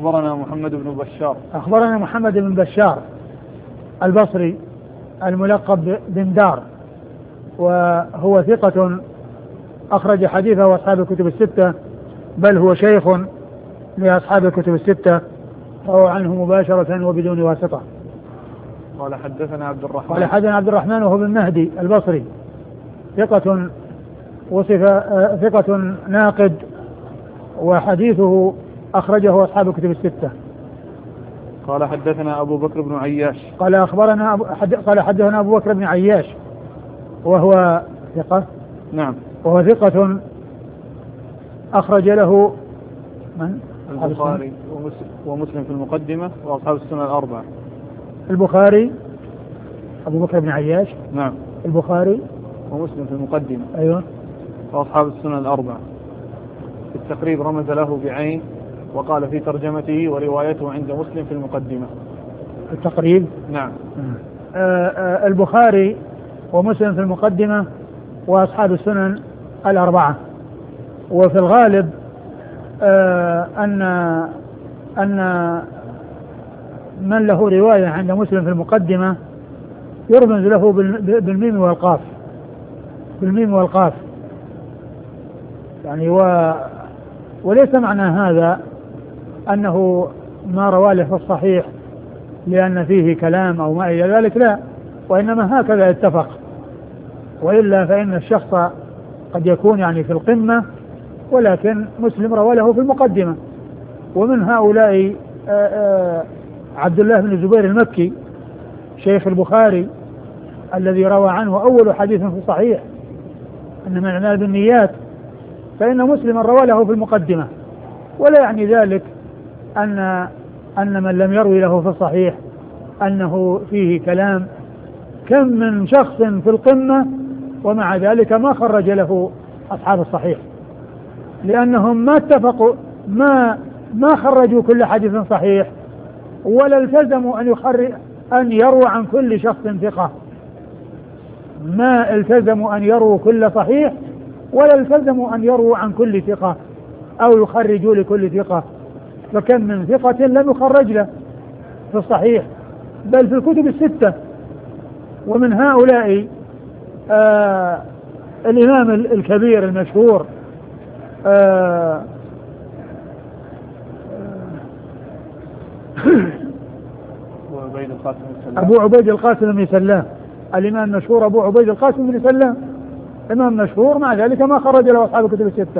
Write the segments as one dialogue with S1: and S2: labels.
S1: أخبرنا محمد بن بشار.
S2: أخبرنا محمد بن بشار البصري الملقب بن دار، وهو ثقة أخرج حديثه أصحاب الكتب الستة، بل هو شيخ لأصحاب الكتب الستة، فهو عنه مباشرة وبدون واسطة.
S1: قال حدثنا عبد الرحمن.
S2: قال حدثنا عبد الرحمن وهو بن مهدي البصري، ثقة ثقة ناقد، وحديثه أخرجه أصحاب الكتب الستة.
S1: قال حدثنا أبو بكر بن عياش.
S2: قال حدثنا أبو بكر بن عياش وهو ثقة.
S1: نعم.
S2: وهو ثقة أخرج له من؟
S1: البخاري ومسلم في المقدمة وأصحاب السنة الأربعة.
S2: البخاري أبو بكر بن عياش.
S1: نعم.
S2: البخاري
S1: ومسلم في المقدمة.
S2: أيوة.
S1: وأصحاب السنة الأربعة. في التقريب رمز له بعين وقال في ترجمته وروايته عند مسلم في المقدمة.
S2: التقريب.
S1: نعم.
S2: البخاري ومسلم في المقدمة وأصحاب السنن الأربعة. وفي الغالب أن من له رواية عند مسلم في المقدمة يرمز له بالميم والقاف، بالميم والقاف يعني. وليس معنى هذا أنه ما رواه له في الصحيح لأن فيه كلام أو ما إلى ذلك، لا، وإنما هكذا اتفق، وإلا فإن الشخص قد يكون يعني في القمة ولكن مسلم روى له في المقدمة. ومن هؤلاء عبد الله بن الزبير المكي شيخ البخاري الذي روى عنه أول حديث في الصحيح إنما الأعمال بالنيات، فإن مسلما روى له في المقدمة، ولا يعني ذلك أن من لم يروي له في الصحيح أنه فيه كلام. كم من شخص في القمة ومع ذلك ما خرج له أصحاب الصحيح، لأنهم ما اتفقوا، ما خرجوا كل حديث صحيح، ولا التزموا أن يروا عن كل شخص ثقة، ما التزموا أن يروا كل صحيح، ولا التزموا أن يروا عن كل ثقة أو يخرجوا لكل ثقة. فكم من ثقة لم يخرج له في الصحيح بل في الكتب الستة. ومن هؤلاء الإمام الكبير المشهور أبو عبيد القاسم بن سلام، الإمام المشهور أبو عبيد القاسم بن سلام، إمام مشهور مع ذلك ما خرج له أصحاب الكتب الستة.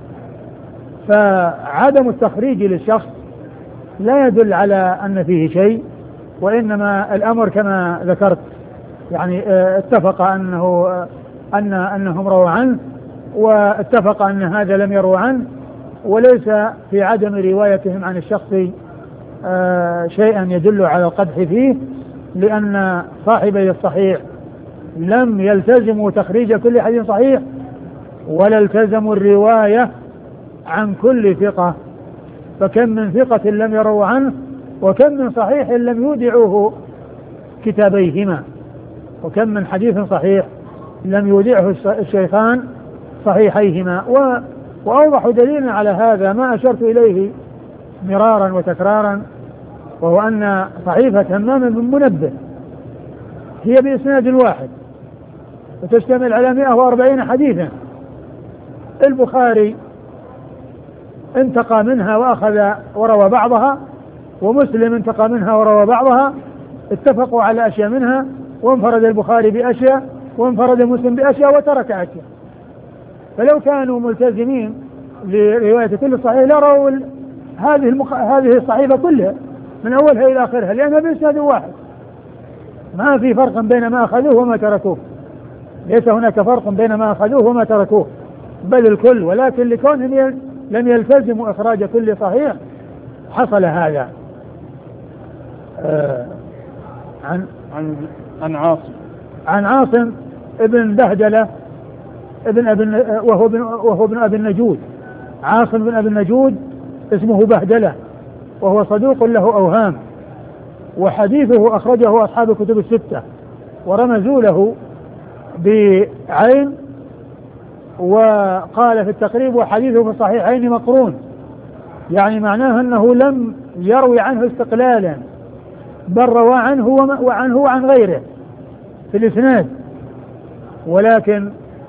S2: فعدم التخريج للشخص لا يدل على أن فيه شيء، وإنما الأمر كما ذكرت يعني اتفق أنهم رووا عنه، واتفق أن هذا لم يروا عنه، وليس في عدم روايتهم عن الشخص شيئا يدل على القدح فيه، لأن صاحبي الصحيح لم يلتزموا تخريج كل حديث صحيح ولا التزموا الرواية عن كل ثقة. فكم من ثقة لم يروا عنه، وكم من صحيح لم يودعوه كتابيهما، وكم من حديث صحيح لم يودعه الشيخان صحيحيهما. وأوضح دليل على هذا ما أشرت إليه مرارا وتكرارا، وهو أن صحيفة همام بن منبه هي بإسناد واحد وتشتمل على 140 حديثا. البخاري انتقى منها وأخذ وروى بعضها، ومسلم انتقى منها وروى بعضها، اتفقوا على أشياء منها، وانفرد البخاري بأشياء وانفرد مسلم بأشياء وترك أشياء. فلو كانوا ملتزمين لرواية كل صحيح لروا هذه الصحيفة كلها من أولها إلى آخرها، لأنها بإسناد واحد، ما في فرق بين ما أخذوه وما تركوه، ليس هناك فرق بين ما أخذوه وما تركوه، بل الكل، ولكن لكونهم لم يلتزموا إخراج كل صحيح حصل هذا. عن عاصم ابن بهدلة وهو ابن أبي النجود. عاصم بن أبي النجود اسمه بهدلة، وهو صدوق له أوهام، وحديثه أخرجه أصحاب الكتب الستة، ورمزوا له بعين، وقال في التقريب وحديثه في الصحيحين مقرون، يعني معناه أنه لم يروي عنه استقلالا، بل روى عنه وعن غيره في الإسناد، ولكن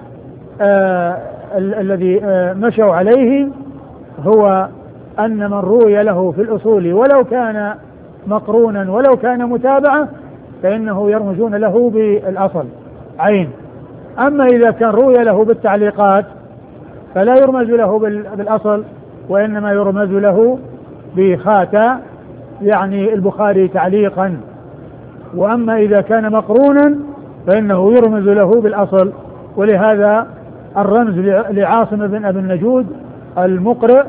S2: الذي مشوا عليه هو أن من روي له في الأصول ولو كان مقرونا ولو كان متابعة فإنه يرمزون له بالأصل عين. أما إذا كان روي له بالتعليقات فلا يرمز له بالأصل، وإنما يرمز له بخاتا، يعني البخاري تعليقا. وأما إذا كان مقرونا فإنه يرمز له بالأصل. ولهذا الرمز لعاصم بن أبي النجود المقرئ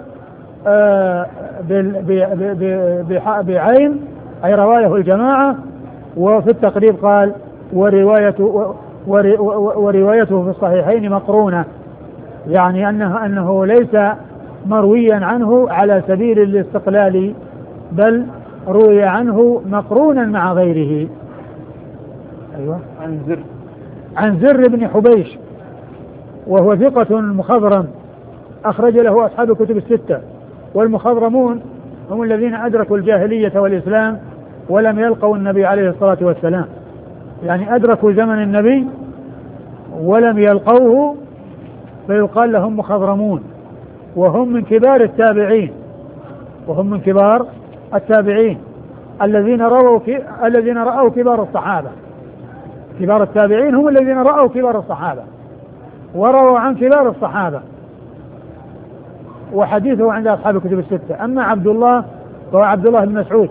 S2: بعين أي روايه الجماعة. وفي التقريب قال وروايته في الصحيحين مقرونة، يعني أنه ليس مرويا عنه على سبيل الاستقلال، بل روي عنه مقرونا مع غيره. أيوة. عن زر بن حبيش وهو ثقة مخضرم أخرج له أصحاب الكتب الستة. والمخضرمون هم الذين أدركوا الجاهلية والإسلام ولم يلقوا النبي عليه الصلاة والسلام، يعني أدركوا زمن النبي ولم يلقوه فيقال لهم مخضرمون، وهم من كبار التابعين الذين رأوا كبار الصحابة. كبار التابعين هم الذين رأوا كبار الصحابة ورووا عن كبار الصحابة، وحديثه عند أصحاب الكتب الستة. أما عبد الله فهو عبد الله بن مسعود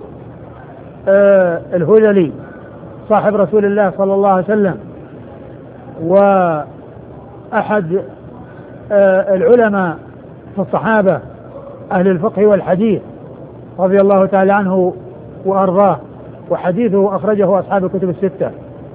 S2: الهذلي صاحب رسول الله صلى الله عليه وسلم، وأحد العلماء في الصحابة أهل الفقه والحديث رضي الله تعالى عنه وأرضاه، وحديثه أخرجه أصحاب الكتب الستة.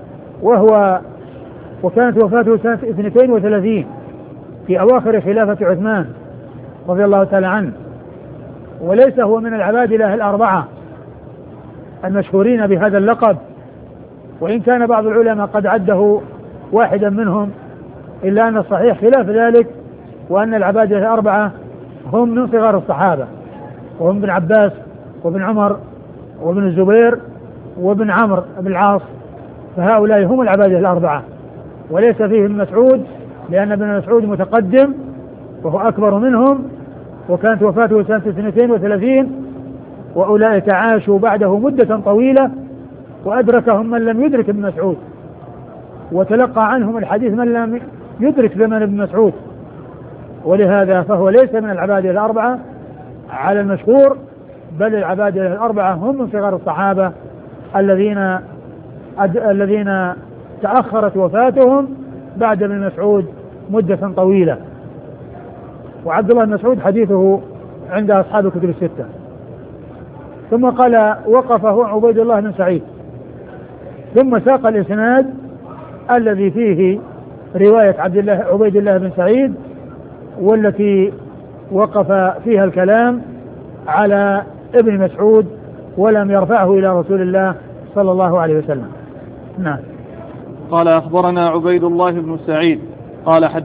S2: وكانت وفاته سنة 32 في أواخر خلافة عثمان رضي الله تعالى عنه. وليس هو من العبادلة الأربعة المشهورين بهذا اللقب، وإن كان بعض العلماء قد عده واحدا منهم، إلا أن الصحيح خلاف ذلك، وأن العبادلة الأربعة هم من صغار الصحابة، وهم ابن عباس وابن عمر وابن الزبير وابن عمرو بن العاص، فهؤلاء هم العبادلة الأربعة، وليس فيهم مسعود، لأن ابن مسعود متقدم وهو أكبر منهم، وكانت وفاته سنة 32، وأولئك عاشوا بعده مدة طويلة وأدركهم من لم يدرك ابن مسعود، وتلقى عنهم الحديث من لم يدرك زمن ابن مسعود. ولهذا فهو ليس من العبادلة الأربعة على المشهور، بل العبادلة الأربعة هم من صغار الصحابة الذين تأخرت وفاتهم بعد ابن مسعود مدة طويلة. وعبد الله بن مسعود حديثه عند أصحاب الكتب الستة. ثم قال وقفه عبيد الله بن سعيد، ثم ساق الإسناد الذي فيه رواية عبيد الله بن سعيد، والتي وقف فيها الكلام على ابن مسعود ولم يرفعه إلى رسول الله صلى الله عليه وسلم. نعم.
S1: قال أخبرنا عبيد الله بن سعيد قال